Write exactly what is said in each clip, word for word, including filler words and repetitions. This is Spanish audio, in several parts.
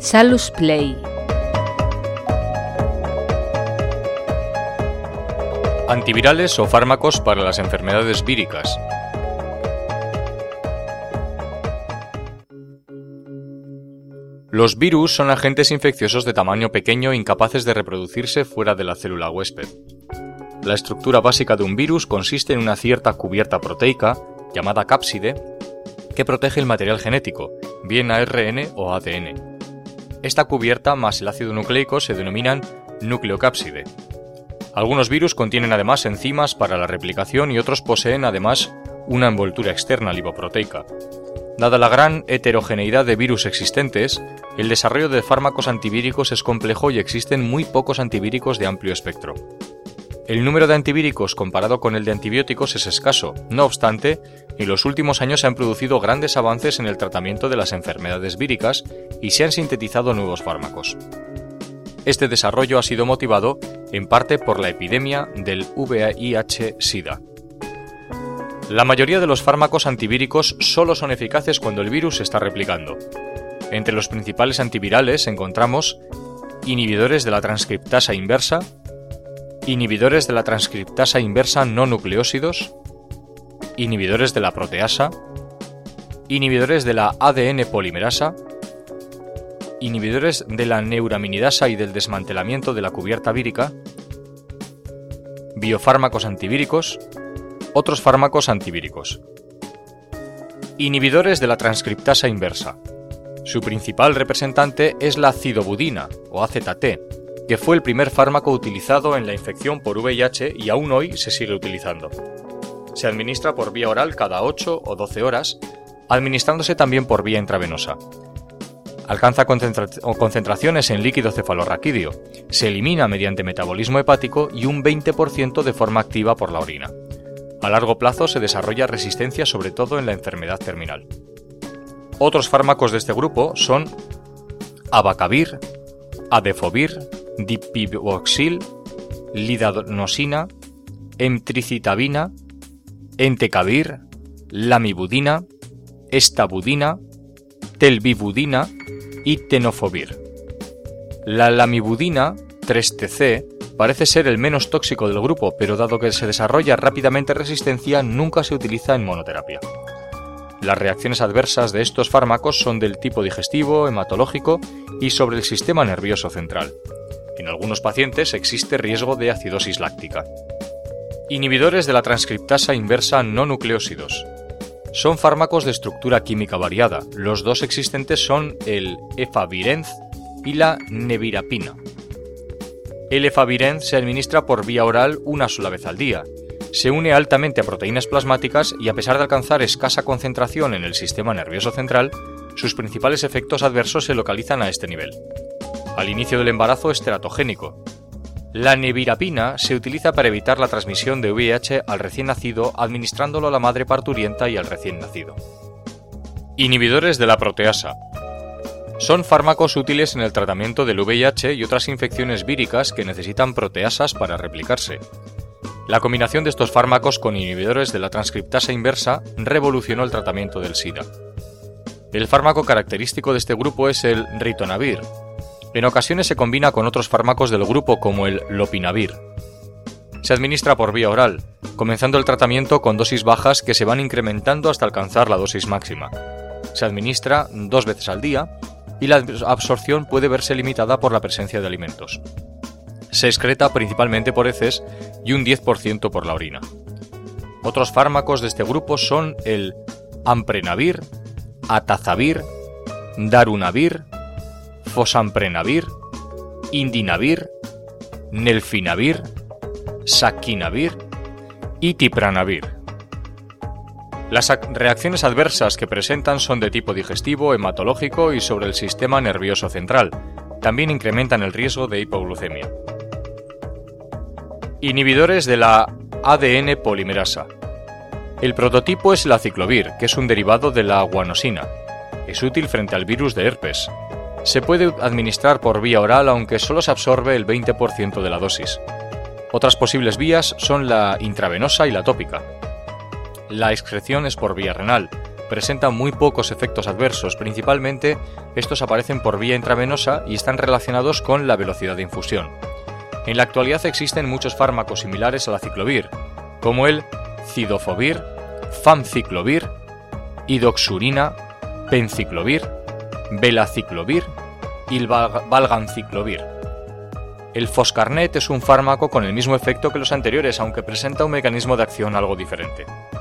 Salus Play. Antivirales o fármacos para las enfermedades víricas. Los virus son agentes infecciosos de tamaño pequeño incapaces de reproducirse fuera de la célula huésped. La estructura básica de un virus consiste en una cierta cubierta proteica, llamada cápside, que protege el material genético, bien A R N o A D N. Esta cubierta más el ácido nucleico se denominan nucleocápside. Algunos virus contienen además enzimas para la replicación y otros poseen además una envoltura externa lipoproteica. Dada la gran heterogeneidad de virus existentes, el desarrollo de fármacos antivíricos es complejo y existen muy pocos antivíricos de amplio espectro. El número de antivíricos comparado con el de antibióticos es escaso. No obstante, en los últimos años se han producido grandes avances en el tratamiento de las enfermedades víricas y se han sintetizado nuevos fármacos. Este desarrollo ha sido motivado en parte por la epidemia del V I H SIDA. La mayoría de los fármacos antivíricos solo son eficaces cuando el virus se está replicando. Entre los principales antivirales encontramos inhibidores de la transcriptasa inversa, inhibidores de la transcriptasa inversa no nucleósidos, inhibidores de la proteasa, inhibidores de la A D N polimerasa, inhibidores de la neuraminidasa y del desmantelamiento de la cubierta vírica, biofármacos antivíricos, otros fármacos antivíricos. Inhibidores de la transcriptasa inversa. Su principal representante es la cidobudina o A Z T, que fue el primer fármaco utilizado en la infección por V I H y aún hoy se sigue utilizando. Se administra por vía oral cada ocho o doce horas, administrándose también por vía intravenosa. Alcanza concentra- concentraciones en líquido cefalorraquídeo, se elimina mediante metabolismo hepático y un veinte por ciento de forma activa por la orina. A largo plazo se desarrolla resistencia sobre todo en la enfermedad terminal. Otros fármacos de este grupo son abacavir, adefovir, dipivoxil, lidanosina, emtricitabina, entecavir, lamivudina, estabudina, telbibudina y tenofovir. La lamivudina tres T C parece ser el menos tóxico del grupo, pero dado que se desarrolla rápidamente resistencia, nunca se utiliza en monoterapia. Las reacciones adversas de estos fármacos son del tipo digestivo, hematológico y sobre el sistema nervioso central. En algunos pacientes existe riesgo de acidosis láctica. Inhibidores de la transcriptasa inversa no nucleósidos. Son fármacos de estructura química variada. Los dos existentes son el efavirenz y la nevirapina. El efavirenz se administra por vía oral una sola vez al día. Se une altamente a proteínas plasmáticas y a pesar de alcanzar escasa concentración en el sistema nervioso central, sus principales efectos adversos se localizan a este nivel. Al inicio del embarazo es teratogénico. La nevirapina se utiliza para evitar la transmisión de V I H al recién nacido administrándolo a la madre parturienta y al recién nacido. Inhibidores de la proteasa. Son fármacos útiles en el tratamiento del V I H y otras infecciones víricas que necesitan proteasas para replicarse. La combinación de estos fármacos con inhibidores de la transcriptasa inversa revolucionó el tratamiento del SIDA. El fármaco característico de este grupo es el ritonavir. En ocasiones se combina con otros fármacos del grupo como el lopinavir. Se administra por vía oral, comenzando el tratamiento con dosis bajas que se van incrementando hasta alcanzar la dosis máxima. Se administra dos veces al día y la absorción puede verse limitada por la presencia de alimentos. Se excreta principalmente por heces y un diez por ciento por la orina. Otros fármacos de este grupo son el amprenavir, atazavir, darunavir, fosamprenavir, indinavir, nelfinavir, saquinavir y tipranavir. Las reacciones adversas que presentan son de tipo digestivo, hematológico y sobre el sistema nervioso central. También incrementan el riesgo de hipoglucemia. Inhibidores de la A D N polimerasa. El prototipo es el aciclovir, que es un derivado de la guanosina. Es útil frente al virus de herpes. Se puede administrar por vía oral aunque solo se absorbe el veinte por ciento de la dosis. Otras posibles vías son la intravenosa y la tópica. La excreción es por vía renal. Presentan muy pocos efectos adversos, principalmente estos aparecen por vía intravenosa y están relacionados con la velocidad de infusión. En la actualidad existen muchos fármacos similares a la ciclovir, como el cidofovir, famciclovir, idoxurina, penciclovir, velaciclovir y el valganciclovir. El foscarnet es un fármaco con el mismo efecto que los anteriores, aunque presenta un mecanismo de acción algo diferente.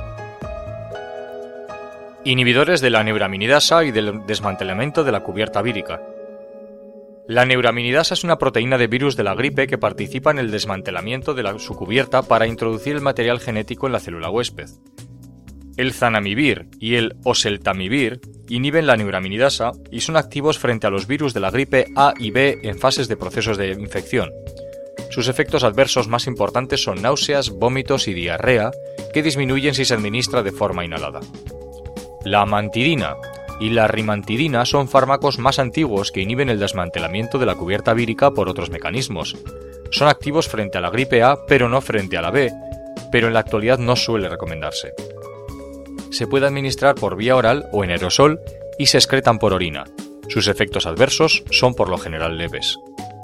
Inhibidores de la neuraminidasa y del desmantelamiento de la cubierta vírica. La neuraminidasa es una proteína de virus de la gripe que participa en el desmantelamiento de la, su cubierta para introducir el material genético en la célula huésped. El zanamivir y el oseltamivir inhiben la neuraminidasa y son activos frente a los virus de la gripe A y B en fases de procesos de infección. Sus efectos adversos más importantes son náuseas, vómitos y diarrea, que disminuyen si se administra de forma inhalada. La amantidina y la rimantidina son fármacos más antiguos que inhiben el desmantelamiento de la cubierta vírica por otros mecanismos. Son activos frente a la gripe A, pero no frente a la B, pero en la actualidad no suele recomendarse. Se puede administrar por vía oral o en aerosol y se excretan por orina. Sus efectos adversos son por lo general leves.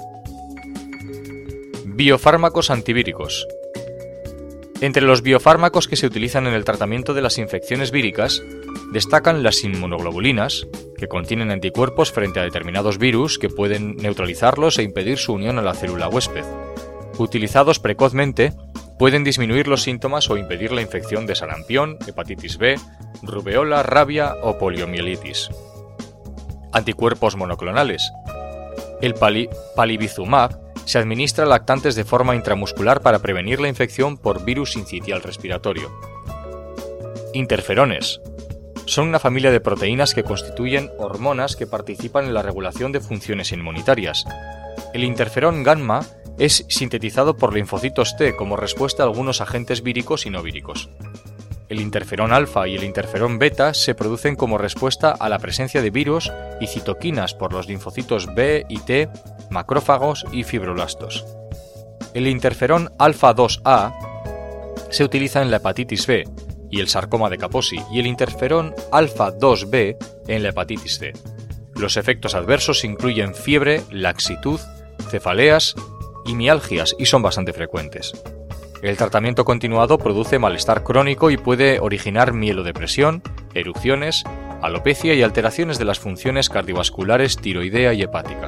Biofármacos antivíricos. Entre los biofármacos que se utilizan en el tratamiento de las infecciones víricas, destacan las inmunoglobulinas, que contienen anticuerpos frente a determinados virus que pueden neutralizarlos e impedir su unión a la célula huésped. Utilizados precozmente, pueden disminuir los síntomas o impedir la infección de sarampión, hepatitis B, rubeola, rabia o poliomielitis. Anticuerpos monoclonales. El pali- palivizumab se administra a lactantes de forma intramuscular para prevenir la infección por virus sincitial respiratorio. Interferones. Son una familia de proteínas que constituyen hormonas que participan en la regulación de funciones inmunitarias. El interferón gamma es sintetizado por linfocitos T como respuesta a algunos agentes víricos y no víricos. El interferón alfa y el interferón beta se producen como respuesta a la presencia de virus y citoquinas por los linfocitos B y T, macrófagos y fibroblastos. El interferón alfa dos A se utiliza en la hepatitis B y el sarcoma de Kaposi, y el interferón alfa dos B en la hepatitis C. Los efectos adversos incluyen fiebre, laxitud, cefaleas y mialgias y son bastante frecuentes. El tratamiento continuado produce malestar crónico y puede originar mielodepresión, erupciones, alopecia y alteraciones de las funciones cardiovasculares, tiroidea y hepática.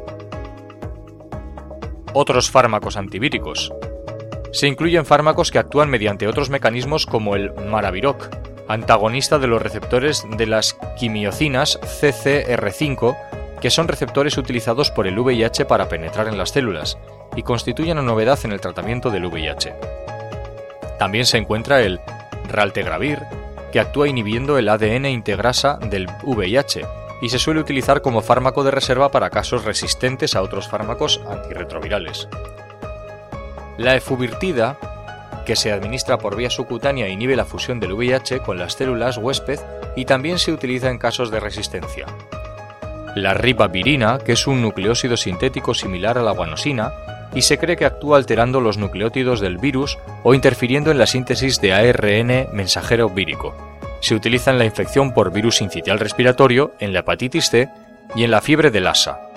Otros fármacos antivíricos. Se incluyen fármacos que actúan mediante otros mecanismos como el maraviroc, antagonista de los receptores de las quimiocinas C C R cinco, que son receptores utilizados por el V I H para penetrar en las células y constituyen una novedad en el tratamiento del V I H. También se encuentra el raltegravir, que actúa inhibiendo el A D N integrasa del V I H y se suele utilizar como fármaco de reserva para casos resistentes a otros fármacos antirretrovirales. La efuvirtida, que se administra por vía subcutánea, inhibe la fusión del V I H con las células huésped y también se utiliza en casos de resistencia. La ribavirina, que es un nucleósido sintético similar a la guanosina, y se cree que actúa alterando los nucleótidos del virus o interfiriendo en la síntesis de A R N mensajero vírico. Se utiliza en la infección por virus sincitial respiratorio, en la hepatitis C y en la fiebre de Lassa.